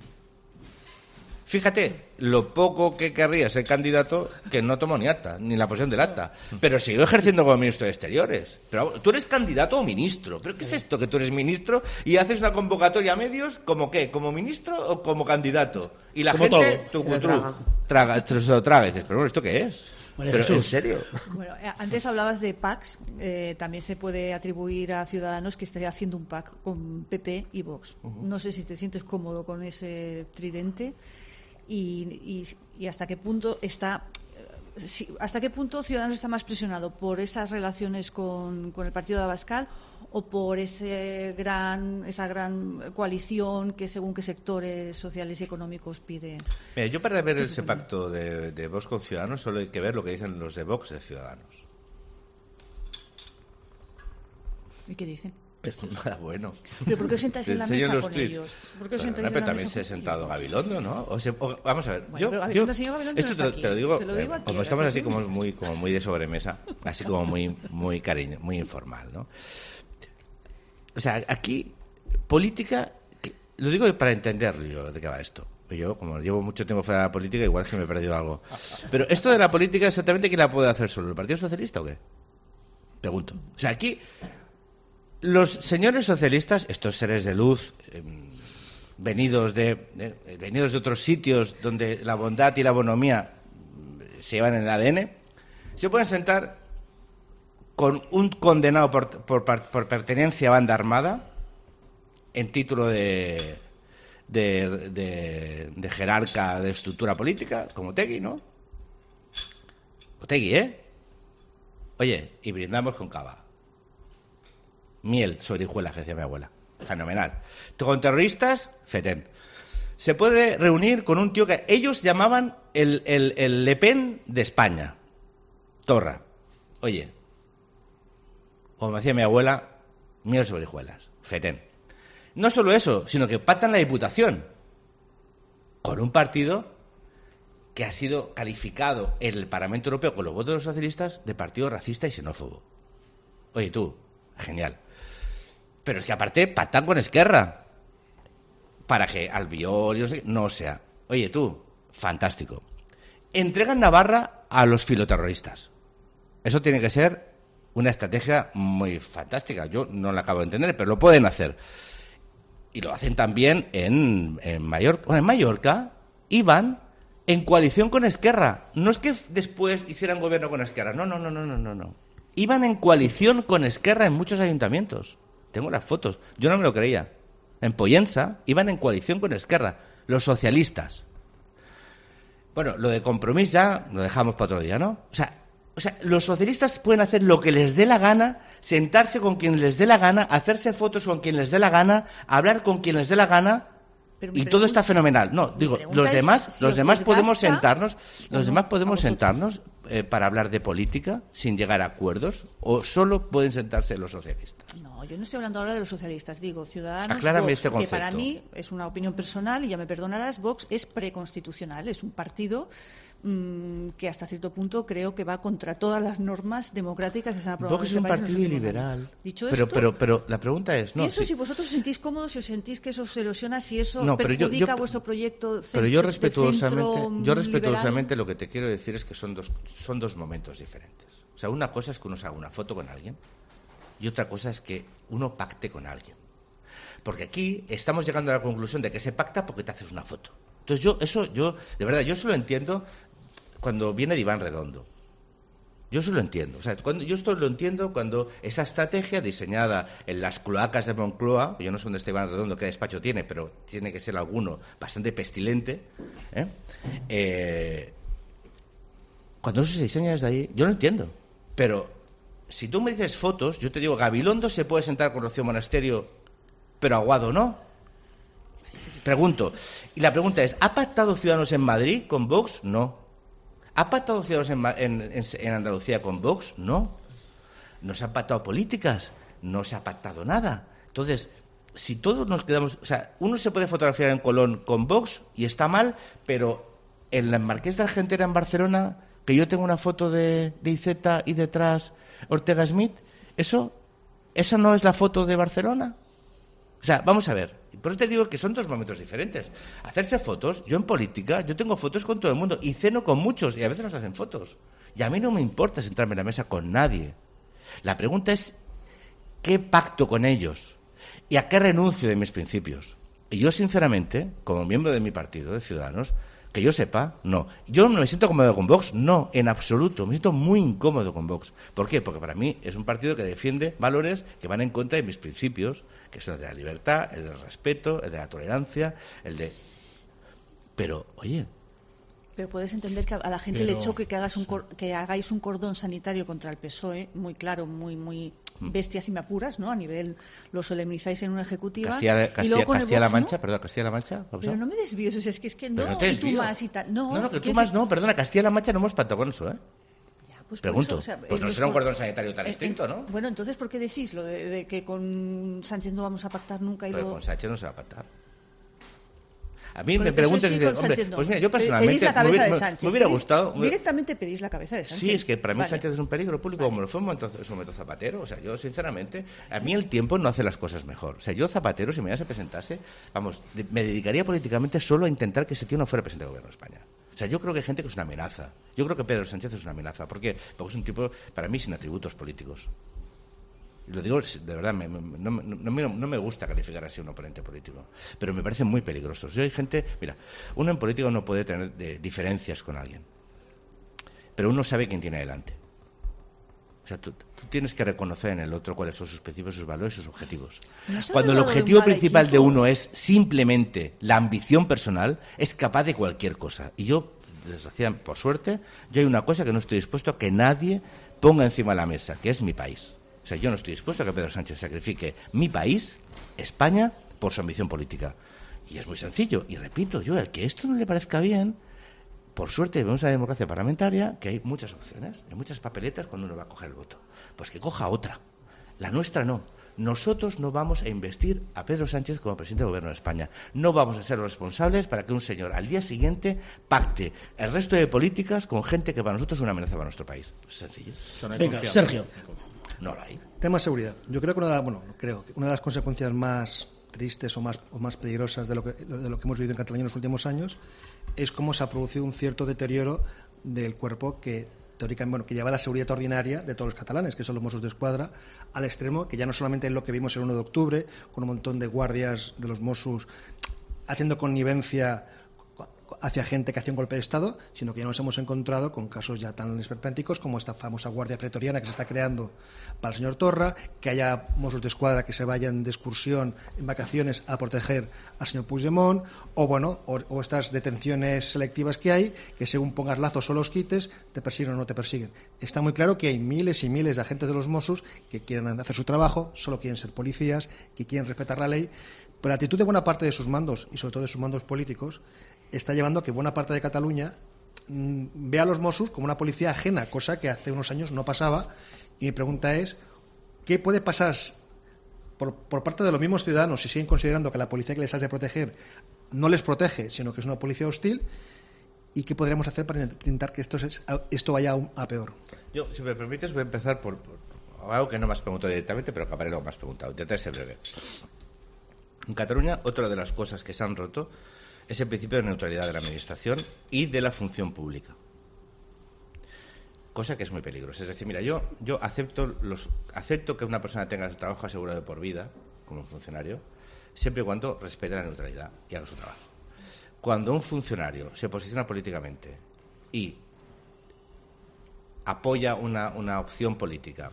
Fíjate, lo poco que querría ser candidato, que no tomó ni acta, ni la posesión del acta. Pero siguió ejerciendo como ministro de Exteriores. Pero tú eres candidato o ministro. ¿Pero qué es esto, que tú eres ministro y haces una convocatoria a medios como qué? ¿Como ministro o como candidato? Y la Como gente, todo. tu, Se lo tu, traga. traga, se lo traga. Y dices, pero bueno, ¿esto qué es? María Pero, Jesús. ¿en serio? Bueno, eh, antes hablabas de packs, eh, también se puede atribuir a Ciudadanos que esté haciendo un pack con P P y Vox. Uh-huh. No sé si te sientes cómodo con ese tridente y, y, y hasta qué punto está... Si, ¿Hasta qué punto Ciudadanos está más presionado por esas relaciones con, con el partido de Abascal o por ese gran, esa gran coalición que según qué sectores sociales y económicos pide? Mira, yo para ver ese pacto de, de Vox con Ciudadanos solo hay que ver lo que dicen los de Vox de Ciudadanos. ¿Y qué dicen? Pues nada bueno. ¿Pero por qué os sentáis en la Te enseño mesa los con tweets. ellos? ¿Por qué os Pero, sentáis en pero la también mesa se ha con sentado ellos? Gabilondo, ¿no? O se- o- vamos a ver. Bueno, yo, pero yo- el señor Gabilondo esto no está te, aquí. te lo digo, Te lo digo eh, aquí, como a estamos ti así tú. como muy, como muy de sobremesa, así como muy, muy cariño, muy informal, ¿no? O sea, aquí, política, que- lo digo para entenderlo yo de qué va esto. Yo, como llevo mucho tiempo fuera de la política, igual es que me he perdido algo. Pero esto de la política, exactamente, ¿quién la puede hacer solo? ¿El Partido Socialista o qué? Pregunto. O sea, aquí, los señores socialistas, estos seres de luz, eh, venidos de, de venidos de otros sitios donde la bondad y la bonomía se llevan en el A D N, se pueden sentar con un condenado por, por, por pertenencia a banda armada en título de, de, de, de jerarca de estructura política, como Otegui, ¿no? Otegui, ¿eh? Oye, y brindamos con cava. Miel sobre hijuelas, que decía mi abuela. Fenomenal. Con terroristas, fetén. Se puede reunir con un tío que ellos llamaban el, el, el Le Pen de España. Torra. Oye, como decía mi abuela, miel sobre hijuelas. Fetén. No solo eso, sino que pactan la Diputación con un partido que ha sido calificado en el Parlamento Europeo con los votos de los socialistas de partido racista y xenófobo. Oye, tú, genial. Pero es que aparte pactan con Esquerra para que Albiol y no sé, no sea. Oye, tú, fantástico. Entregan Navarra a los filoterroristas. Eso tiene que ser una estrategia muy fantástica. Yo no la acabo de entender, pero lo pueden hacer. Y lo hacen también en, en Mallorca. Bueno, en Mallorca iban en coalición con Esquerra. No es que después hicieran gobierno con Esquerra. No, no, no, no, no, no, no. Iban en coalición con Esquerra en muchos ayuntamientos. Tengo las fotos. Yo no me lo creía. En Pollensa iban en coalición con Esquerra. Los socialistas. Bueno, lo de Compromís ya lo dejamos para otro día, ¿no? O sea, o sea, los socialistas pueden hacer lo que les dé la gana, sentarse con quien les dé la gana, hacerse fotos con quien les dé la gana, hablar con quien les dé la gana, Pero mi y todo pregun- está fenomenal. No, mi digo, pregunta los es demás, si los os demás podemos desgasta sentarnos, o los no demás a podemos vosotros. sentarnos eh, para hablar de política sin llegar a acuerdos, o solo pueden sentarse los socialistas. No, yo no estoy hablando ahora de los socialistas, digo Ciudadanos. Aclárame Vox, este que para concepto. mí es una opinión personal y ya me perdonarás, Vox es preconstitucional, es un partido mmm, que hasta cierto punto creo que va contra todas las normas democráticas que se han aprobado Vox es en un este país en los partido últimos liberal. años. Dicho pero, esto, pero, pero la pregunta es, no, pienso sí. si vosotros os sentís cómodos, si os sentís que eso se erosiona, si eso No, pero yo- perjudica yo- vuestro proyecto. Pero yo centro- de respetuosamente, centro, yo mm, respetuosamente liberal. lo que te quiero decir es que son dos, son dos momentos diferentes. O sea, una cosa es que uno se haga una foto con alguien y otra cosa es que uno pacte con alguien. Porque aquí estamos llegando a la conclusión de que se pacta porque te haces una foto. Entonces yo, eso, yo, de verdad, yo solo entiendo cuando viene de Iván Redondo. Yo eso lo entiendo. O sea, cuando, yo esto lo entiendo cuando esa estrategia diseñada en las cloacas de Moncloa, yo no sé dónde está Iván Redondo, qué despacho tiene, pero tiene que ser alguno bastante pestilente, ¿eh? Eh, cuando eso se diseña desde ahí, yo lo entiendo. Pero si tú me dices fotos, yo te digo, Gabilondo se puede sentar con Rocío Monasterio, pero Aguado no. Pregunto. Y la pregunta es, ¿ha pactado Ciudadanos en Madrid con Vox? No. ¿Ha pactado Ciudadanos en, en, en Andalucía con Vox? No. ¿No se han pactado políticas? No se ha pactado nada. Entonces, si todos nos quedamos... O sea, uno se puede fotografiar en Colón con Vox y está mal, pero en la Marqués de Argentera en Barcelona, que yo tengo una foto de, de Iceta y detrás Ortega Smith, ¿eso, ¿esa no es la foto de Barcelona? O sea, vamos a ver, por eso te digo que son dos momentos diferentes. Hacerse fotos, yo en política, yo tengo fotos con todo el mundo y ceno con muchos y a veces nos hacen fotos. Y a mí no me importa sentarme en la mesa con nadie. La pregunta es, ¿qué pacto con ellos? ¿Y a qué renuncio de mis principios? Y yo, sinceramente, como miembro de mi partido, de Ciudadanos, que yo sepa, no. ¿Yo no me siento cómodo con Vox? No, en absoluto. Me siento muy incómodo con Vox. ¿Por qué? Porque para mí es un partido que defiende valores que van en contra de mis principios, que son el de la libertad, el del respeto, el de la tolerancia, el de... Pero, oye... Pero puedes entender que a la gente Pero, le choque que, hagas un cor- que hagáis un cordón sanitario contra el P S O E, muy claro, muy muy bestia si me apuras, ¿no? A nivel, lo solemnizáis en una ejecutiva. Castilla, y Castilla, luego con el Castilla-La Vox, Mancha, ¿no? perdón, Castilla-La Mancha. Pero no me desvíes, o sea, es que, es que no, Pero no te y tú desvío. más y tal. No, no, no, que tú quiero más decir- no, perdona, Castilla-La Mancha no hemos pactado con eso, ¿eh? Ya, pues por Pregunto, eso, o sea, pues eh, no será un por- cordón sanitario tan eh, estricto, eh, ¿no? Bueno, entonces, ¿por qué decís lo de, de que con Sánchez no vamos a pactar nunca? Y Pero lo... con Sánchez no se va a pactar. A mí Con me el P S O E preguntas sí, y dices, con hombre, Sánchez no. pues mira, yo Pedís personalmente la me cabeza hubiera, de me- Sánchez. me hubiera Pedís- gustado... Directamente pedís la cabeza de Sánchez. Sí, es que para mí Vale. Sánchez es un peligro público, Vale. como lo fue en momento- en su momento Zapatero. O sea, yo sinceramente, a mí el tiempo no hace las cosas mejor. O sea, yo Zapatero, si me ibas a presentarse, vamos, de- me dedicaría políticamente solo a intentar que ese tío no fuera presidente del gobierno de España. O sea, yo creo que hay gente que es una amenaza. Yo creo que Pedro Sánchez es una amenaza. ¿Por qué? Porque es un tipo, para mí, sin atributos políticos. Y lo digo de verdad, me, me, no, no, no, no me gusta calificar así a un oponente político, pero me parecen muy peligrosos. Yo hay gente, mira, uno en política no puede tener de, diferencias con alguien, pero uno sabe quién tiene delante. O sea, tú, tú tienes que reconocer en el otro cuáles son sus principios, sus valores, sus objetivos. ¿No se ha Cuando el hablado de un objetivo mal principal de equipo? uno es simplemente la ambición personal, es capaz de cualquier cosa. Y yo, desgraciadamente, por suerte, yo hay una cosa que no estoy dispuesto a que nadie ponga encima de la mesa, que es mi país. O sea, yo no estoy dispuesto a que Pedro Sánchez sacrifique mi país, España, por su ambición política. Y es muy sencillo. Y repito, yo, el que esto no le parezca bien, por suerte vemos una democracia parlamentaria que hay muchas opciones, hay muchas papeletas cuando uno va a coger el voto. Pues que coja otra. La nuestra no. Nosotros no vamos a investir a Pedro Sánchez como presidente del gobierno de España. No vamos a ser los responsables para que un señor al día siguiente pacte el resto de políticas con gente que para nosotros es una amenaza para nuestro país. Es sencillo. Venga, Sergio. No lo hay. Tema de seguridad. Yo creo que una de, bueno, creo que una de las consecuencias más tristes o más, o más peligrosas de lo, que, de lo que hemos vivido en Cataluña en los últimos años es cómo se ha producido un cierto deterioro del cuerpo que teóricamente, bueno, que lleva la seguridad ordinaria de todos los catalanes, que son los Mossos d'Esquadra, al extremo que ya no solamente es lo que vimos el uno de octubre, con un montón de guardias de los Mossos haciendo connivencia hacia gente que hacía un golpe de Estado, sino que ya nos hemos encontrado con casos ya tan esperpénticos como esta famosa guardia pretoriana que se está creando para el señor Torra, que haya Mossos d'Esquadra que se vayan de excursión en vacaciones a proteger al señor Puigdemont, o bueno, o, o estas detenciones selectivas que hay, que según pongas lazos o los quites, te persiguen o no te persiguen. Está muy claro que hay miles y miles de agentes de los Mossos que quieren hacer su trabajo, solo quieren ser policías, que quieren respetar la ley, pero la actitud de buena parte de sus mandos, y sobre todo de sus mandos políticos, está llevando a que buena parte de Cataluña mmm, vea a los Mossos como una policía ajena, cosa que hace unos años no pasaba. Y mi pregunta es, ¿qué puede pasar por, por parte de los mismos ciudadanos si siguen considerando que la policía que les has de proteger no les protege, sino que es una policía hostil? ¿Y qué podríamos hacer para intentar que esto, es, esto vaya aún a peor? Yo, si me permites, voy a empezar por, por algo que no me has preguntado directamente, pero acabaré lo que me has preguntado. Intentaré ser breve. En Cataluña, otra de las cosas que se han roto es el principio de neutralidad de la administración y de la función pública. Cosa que es muy peligrosa. Es decir, mira, yo, yo acepto, los, acepto que una persona tenga trabajo asegurado de por vida, como un funcionario, siempre y cuando respete la neutralidad y haga su trabajo. Cuando un funcionario se posiciona políticamente y apoya una, una opción política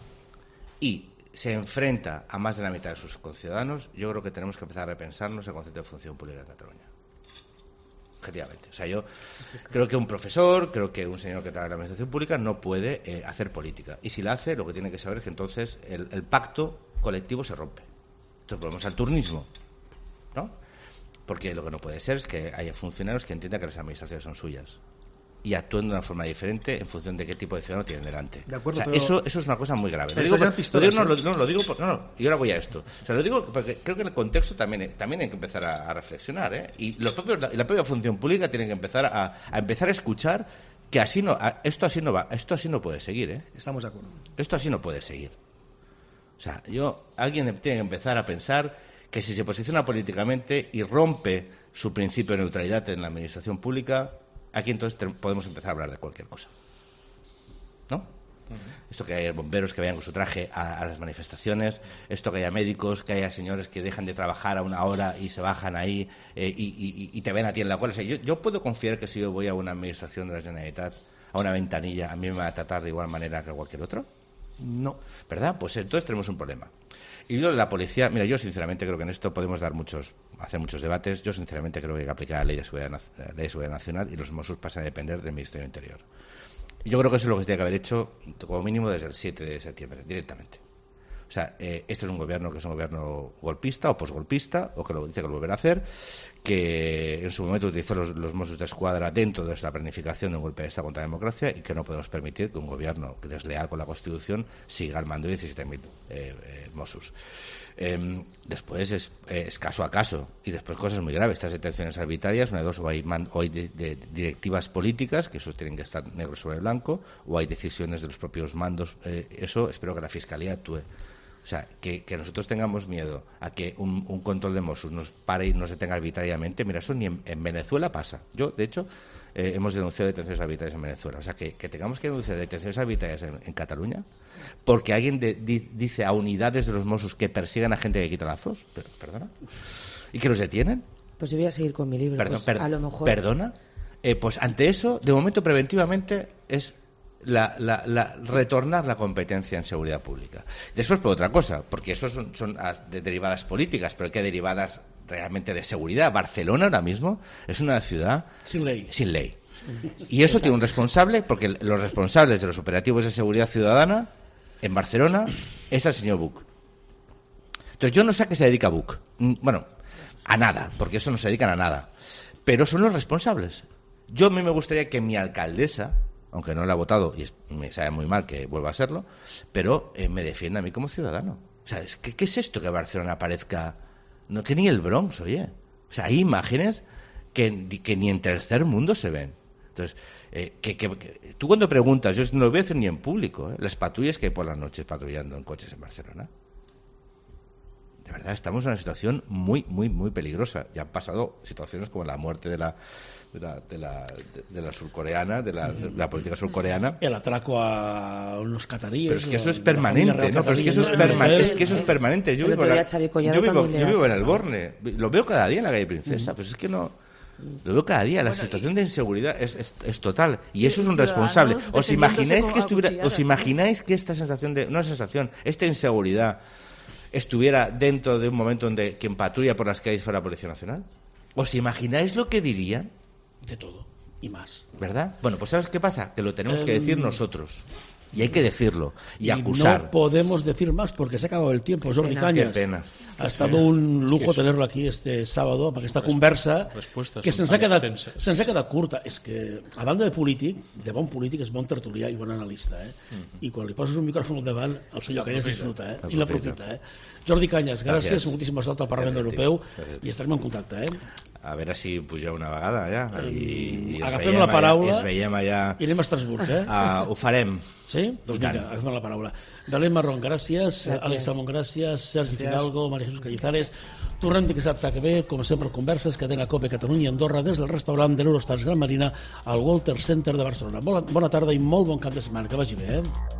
y se enfrenta a más de la mitad de sus conciudadanos, yo creo que tenemos que empezar a repensarnos el concepto de función pública en Cataluña. Objetivamente. O sea, yo creo que un profesor, creo que un señor que trabaja en la administración pública no puede eh, hacer política. Y si la hace, lo que tiene que saber es que entonces el, el pacto colectivo se rompe. Entonces volvemos al turnismo, ¿no? Porque lo que no puede ser es que haya funcionarios que entiendan que las administraciones son suyas y actúen de una forma diferente en función de qué tipo de ciudadano tienen delante. De acuerdo, o sea, pero... eso, eso es una cosa muy grave. Lo Pero digo, por, pistolas, lo digo, no, ¿eh? lo, no, lo digo por, no, no, y ahora voy a esto. O sea, lo digo porque creo que en el contexto también, también hay que empezar a, a reflexionar, ¿eh? Y los propios, la, la propia función pública tiene que empezar a, a empezar a escuchar que así no, a, esto así no va, esto así no puede seguir, ¿eh? Estamos de acuerdo. Esto así no puede seguir. O sea, yo, alguien tiene que empezar a pensar que si se posiciona políticamente y rompe su principio de neutralidad en la administración pública, aquí entonces te, podemos empezar a hablar de cualquier cosa. ¿No? Uh-huh. Esto que haya bomberos que vayan con su traje a, a las manifestaciones, esto que haya médicos, que haya señores que dejan de trabajar a una hora y se bajan ahí eh, y, y, y te ven a ti en la cola. O sea, yo, yo puedo confiar que si yo voy a una administración de la Generalitat, a una ventanilla, a mí me va a tratar de igual manera que a cualquier otro. No. ¿Verdad? Pues entonces tenemos un problema. Y yo, la policía, mira, yo sinceramente creo que en esto podemos dar muchos, hacer muchos debates. Yo sinceramente creo que hay que aplicar la ley de seguridad, la ley de seguridad nacional y los Mossos pasan a depender del Ministerio del Interior. Yo creo que eso es lo que se tiene que haber hecho como mínimo desde el siete de septiembre, directamente. O sea, eh, este es un gobierno que es un gobierno golpista o posgolpista, o que lo dice que lo volverá a hacer, que en su momento utilizó los, los Mossos de Escuadra dentro de la planificación de un golpe de Estado contra la democracia y que no podemos permitir que un gobierno desleal con la Constitución siga al mando de diecisiete mil eh, eh, Mossos. Eh, después es, eh, es caso a caso y después cosas muy graves, estas detenciones arbitrarias, una de dos, o hay, man, o hay de, de directivas políticas que eso tienen que estar negro sobre blanco, o hay decisiones de los propios mandos. Eh, eso espero que la Fiscalía actúe. O sea, que, que nosotros tengamos miedo a que un, un control de Mossos nos pare y nos detenga arbitrariamente, mira, eso ni en, en Venezuela pasa. Yo, de hecho, eh, hemos denunciado detenciones arbitrarias en Venezuela. O sea, que, que tengamos que denunciar detenciones arbitrarias en, en Cataluña porque alguien de, di, dice a unidades de los Mossos que persigan a gente que quita lazos, pero, perdona, y que los detienen. Pues yo voy a seguir con mi libro. Perdón, pues, per, a lo mejor... ¿Perdona? Eh, pues ante eso, de momento, preventivamente, es... La, la, la, retornar la competencia en seguridad pública. Después por otra cosa, porque eso son, son de derivadas políticas, pero que derivadas realmente de seguridad. Barcelona ahora mismo es una ciudad sin ley. Sin ley. Y eso tiene un responsable, porque los responsables de los operativos de seguridad ciudadana en Barcelona es el señor Buch. Entonces yo no sé a qué se dedica Buch. Bueno, a nada, porque eso no se dedican a nada. Pero son los responsables. Yo a mí me gustaría que mi alcaldesa, aunque no la ha votado, y es, me sabe muy mal que vuelva a serlo, pero eh, me defiende a mí como ciudadano. O sea, ¿qué, qué es esto que Barcelona aparezca? No, que ni el Bronx, oye. O sea, hay imágenes que, que ni en tercer mundo se ven. Entonces, eh, que, que, que, tú cuando preguntas, yo no lo voy a hacer ni en público, ¿eh? Las patrullas que hay por las noches patrullando en coches en Barcelona. De verdad, estamos en una situación muy, muy, muy peligrosa. Ya han pasado situaciones como la muerte de la de la, de la, de, de la surcoreana, de la, de la política surcoreana. El atraco a unos cataríes. Pero es que eso es permanente, ¿no? Pero es que eso es, perma es, que eso es permanente. Yo, vivo, la, yo, vivo, yo vivo en el Borne. Lo veo cada día en la calle Princesa. Pues es que no... Lo veo cada día. La bueno, situación de inseguridad es, es, es total. Y eso es un responsable. ¿Os imagináis que estuviera, os imagináis que esta sensación de... No sensación, esta inseguridad estuviera dentro de un momento donde quien patrulla por las calles fuera la Policía Nacional? ¿Os imagináis lo que dirían? De todo, y más. ¿Verdad? Bueno, pues ¿sabes qué pasa? Que lo tenemos que decir nosotros. Y hay que decirlo. Y, y acusar. No podemos decir más porque se ha acabado el tiempo. Jordi pena. Cañas. Qué pena. Ha estado un lujo tenerlo aquí este sábado amb aquesta conversa que se'ns ha, quedat, se'ns ha quedat curta. És que, a banda de polític, de bon polític és bon tertulià i bon analista. Eh? Mm-hmm. I quan li poses un micròfon al davant, el senyor Cañas disfruta. Eh? I l'aprofita. Eh? Jordi Cañas, gràcies. gràcies. Moltíssima sort al Parlament gràcies, Europeu. Gràcies, i estarem en contacte. Eh? A veure si pugeu una vegada ja. I, i agafem la paraula allà, es veiem allà... i anem a Estrasburg. Eh? Uh, ho farem. Sí? Doncs vinga, agafem la paraula. Belén Marrón, gràcies. gràcies. Àlex Salmón, gràcies. Sergi gràcies. Fidalgo, María Jesús Cañizares. Tornem dissabte que ve, com sempre, converses, cadena COPE Catalunya i Andorra, des del restaurant de l'Eurostars Gran Marina al Walter Center de Barcelona. Bona, bona tarda i molt bon cap de setmana. Que vagi bé, eh?